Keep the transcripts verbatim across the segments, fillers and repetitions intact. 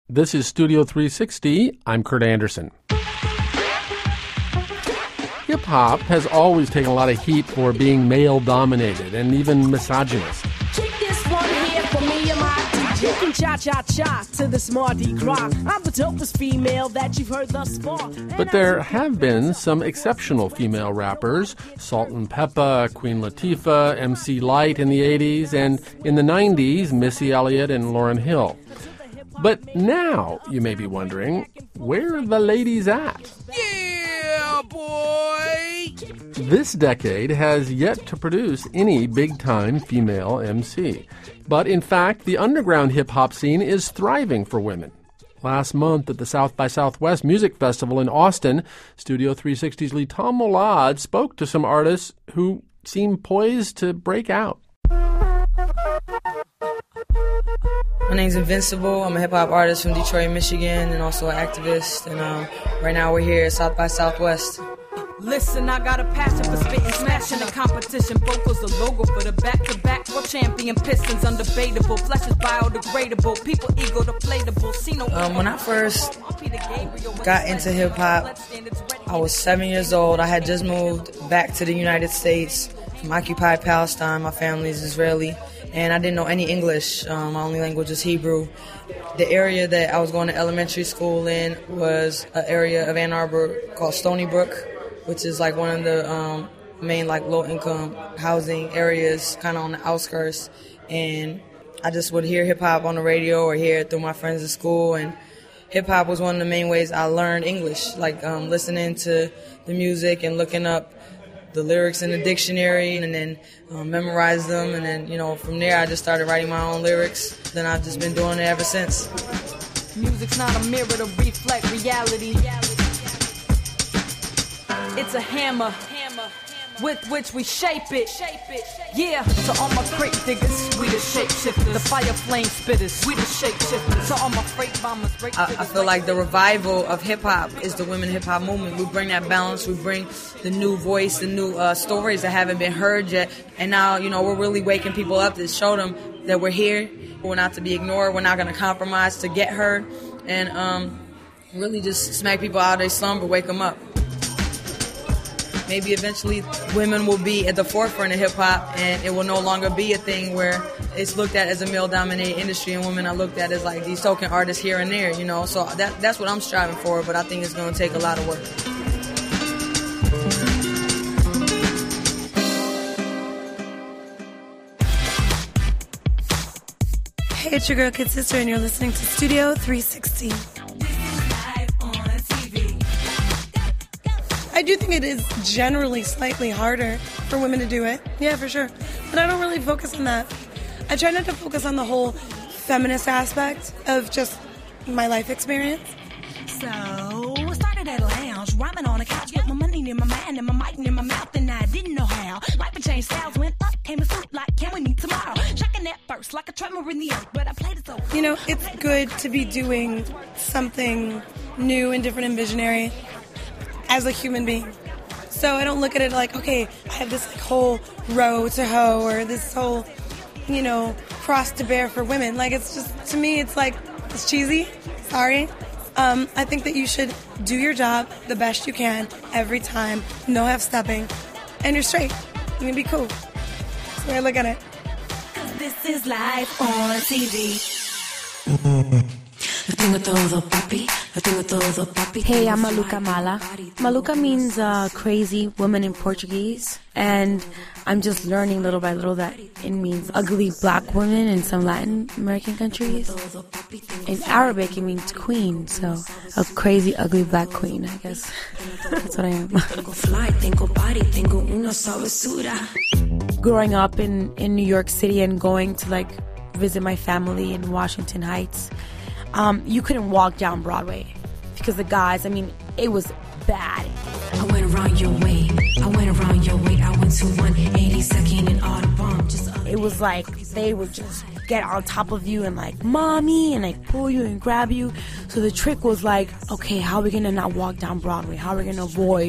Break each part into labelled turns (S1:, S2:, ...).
S1: This is Studio three sixty. I'm Kurt Anderson. Hip-hop has always taken a lot of heat for being male-dominated and even misogynist.
S2: Keep this one here for me and my D J. You can cha-cha-cha to this Mardi Gras. I'm the dopest female that you've heard thus far.
S1: But there have been some exceptional female rappers, Salt and Peppa, Queen Latifah, M C Lyte in the eighties, and in the nineties, Missy Elliott and Lauryn Hill. But now, you may be wondering, where are the ladies at?
S3: Yeah, boy!
S1: This decade has yet to produce any big-time female M C. But in fact, the underground hip-hop scene is thriving for women. Last month at the South by Southwest Music Festival in Austin, Studio three sixty's Tom Molad spoke to some artists who seem poised to break out.
S4: My name's Invincible. I'm a hip-hop artist from Detroit, Michigan, and also an activist. And um, right now we're here at South by Southwest.
S2: Listen, I got a passion for spitting, smashing the competition. Vocals the logo for the back-to-back world champion. Pistons undebatable, flesh is biodegradable. People ego deflatable. See no
S4: um, when I first got into hip-hop, I was seven years old. I had just moved back to the United States from occupied Palestine. My family is Israeli. And I didn't know any English. Um, my only language is Hebrew. The area that I was going to elementary school in was an area of Ann Arbor called Stony Brook, which is like one of the um, main like low-income housing areas, kind of on the outskirts. And I just would hear hip-hop on the radio or hear it through my friends at school. And hip-hop was one of the main ways I learned English, like um, listening to the music and looking up the lyrics in the dictionary and then um, memorize them. And then, you know, from there I just started writing my own lyrics. Then I've just been doing it ever since.
S2: Music's not a mirror to reflect reality. It's a hammer with which we shape it. Yeah, to all my crate diggers, we the shapeshifters. The fire flame spitters, we the shapeshifters. To all my freight bombers, break
S4: I, I feel like the revival of hip-hop is the women hip-hop movement. We bring that balance, we bring the new voice, the new uh, stories that haven't been heard yet. And now, you know, we're really waking people up to show them that we're here. We're not to be ignored. We're not going to compromise to get heard. And um, really just smack people out of their slumber, wake them up. Maybe eventually women will be at the forefront of hip-hop and it will no longer be a thing where it's looked at as a male-dominated industry and women are looked at as like these token artists here and there, you know. So that that's what I'm striving for, but I think it's going to take a lot of work.
S5: Hey, it's your girl, Kid Sister, and you're listening to Studio three sixty. I do think it is generally slightly harder for women to do it. Yeah, for sure. But I don't really focus on that. I try not to focus on the whole feminist aspect of just my life experience.
S6: So, I started at a lounge, rhyming on a couch with my money in my mind and my mic in my mouth, and I didn't know how. Life had changed, styles went up, came a suit like, can we meet tomorrow? Shocking at first, like a tremor in the earth, but I played it so.
S5: You know, it's good to be doing something new and different and visionary as a human being. So I don't look at it like, okay, I have this like, whole row to hoe or this whole, you know, cross to bear for women. Like, it's just, to me, it's like, it's cheesy. Sorry. Um, I think that you should do your job the best you can every time. No half-stepping. And you're straight. You can be cool. That's the way I look at it.
S6: This is live on T V.
S7: Hey, I'm Maluka Mala. Maluka means uh, crazy woman in Portuguese, and I'm just learning little by little that it means ugly black woman in some Latin American countries. In Arabic, it means queen, so a crazy, ugly black queen, I guess. That's what I am. Growing up in, in New York City and going to like visit my family in Washington Heights, Um, you couldn't walk down Broadway because the guys, I mean, it was bad.
S8: I went around your way. I went around your way. I went to one eighty-second and Audubon. Just
S7: it was like they would just get on top of you and like, mommy, and like pull you and grab you. So the trick was like, okay, how are we going to not walk down Broadway? How are we going to avoid?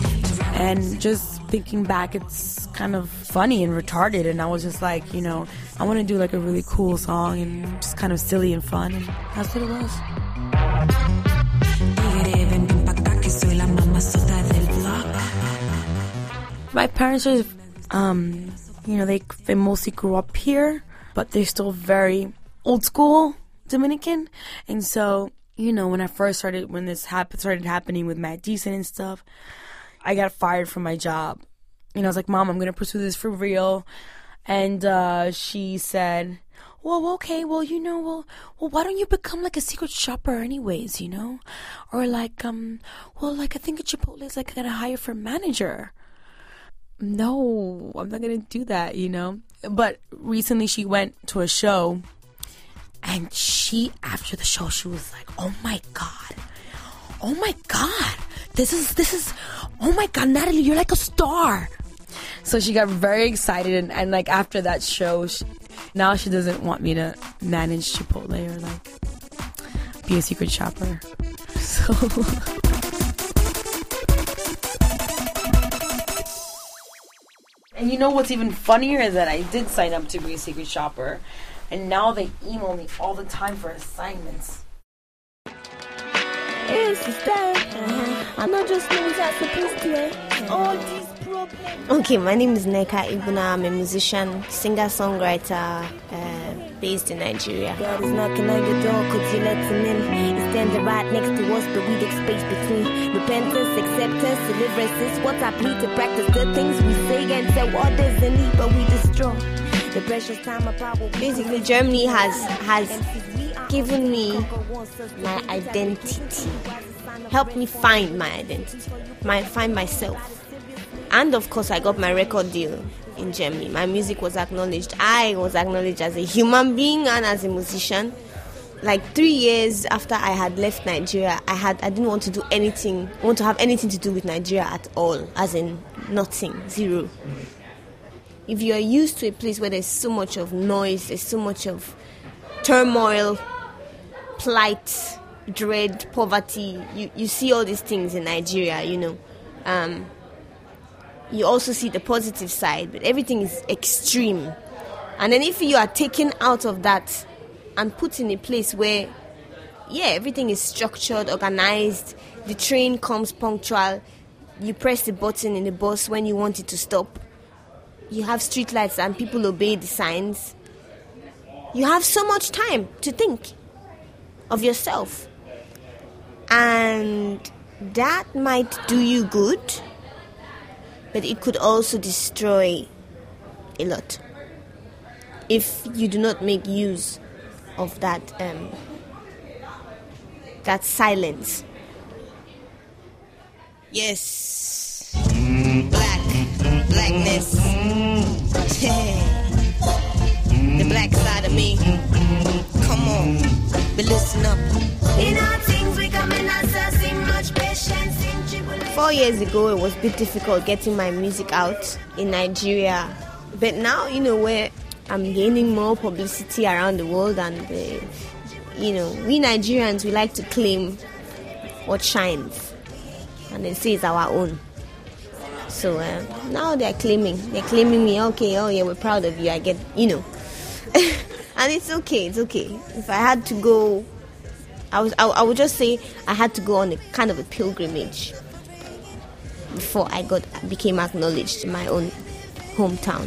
S7: And just thinking back, it's kind of funny and retarded. And I was just like, you know, I want to do like a really cool song and just kind of silly and fun, and that's what it was. My parents are, um, you know, they they mostly grew up here, but they're still very old school Dominican. And so, you know, when I first started, when this hap- started happening with Matt Decent and stuff, I got fired from my job. And I was like, Mom, I'm going to pursue this for real. And uh, she said, well, okay, well, you know, well, well, why don't you become like a secret shopper anyways, you know? Or like, um, well, like I think at Chipotle is like going to hire for manager. No, I'm not going to do that, you know? But recently she went to a show, and she, after the show, she was like, oh my God, oh my God, this is, this is, oh my God, Natalie, you're like a star. So she got very excited, and, and like after that show, she, now she doesn't want me to manage Chipotle or like be a secret shopper. So... And you know what's even funnier is that I did sign up to be a secret shopper, and now they email me all the time for assignments.
S9: Hey, sister. Uh-huh. I'm not just know that supposed to all these problems. Okay, my name is Neka Ibuna. I'm a musician, singer-songwriter, uh, based in Nigeria. God is knocking on your door, could you let him in? He's standing right next to us, but we take space between repentance, acceptance, deliverance. Is what I plead to practice the things we say and tell others in need, but we destroy the precious time of power. Basically, Germany has has given me my identity, helped me find my identity, my find myself. And of course, I got my record deal in Germany. My music was acknowledged. I was acknowledged as a human being and as a musician. Like three years after I had left Nigeria, I had I didn't want to do anything, want to have anything to do with Nigeria at all, as in nothing, zero. If you are used to a place where there's so much of noise, there's so much of turmoil, plight, dread, poverty, you, you see all these things in Nigeria, you know. Um, you also see the positive side, but everything is extreme. And then if you are taken out of that and put in a place where, yeah, everything is structured, organized, the train comes punctual, you press the button in the bus when you want it to stop, you have street lights and people obey the signs, you have so much time to think of yourself. And that might do you good, but it could also destroy a lot if you do not make use of that um, that silence. Yes, black, blackness, the black side of me. Come on, but listen up. In our things we come in assessing much patience in tribulation. Four years ago, it was a bit difficult getting my music out in Nigeria, but now, you know, where I'm gaining more publicity around the world, and uh, you know, we Nigerians, we like to claim what shines, and they say it's our own. So uh, now they're claiming, they're claiming me. Okay, oh yeah, we're proud of you. I get, you know, and it's okay, it's okay. If I had to go, I was, I, I would just say I had to go on a kind of a pilgrimage before I got became acknowledged in my own hometown.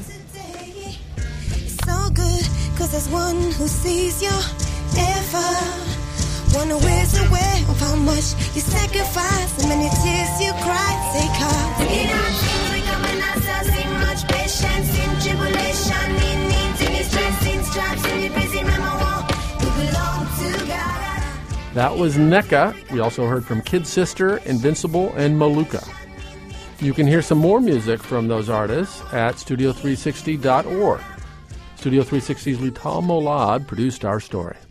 S9: So good, cause there's one who sees your effort. One who is aware of how much you sacrifice, and many tears you cry, take heart. In our things we come and assessing much patience in tribulation, in needs, in distress, in stripes, in the busy memo, we belong to God.
S1: That was Neka. We also heard from Kid Sister, Invincible, and Maluka. You can hear some more music from those artists at studio three sixty dot org. Studio three sixty's Lital Molad produced our story.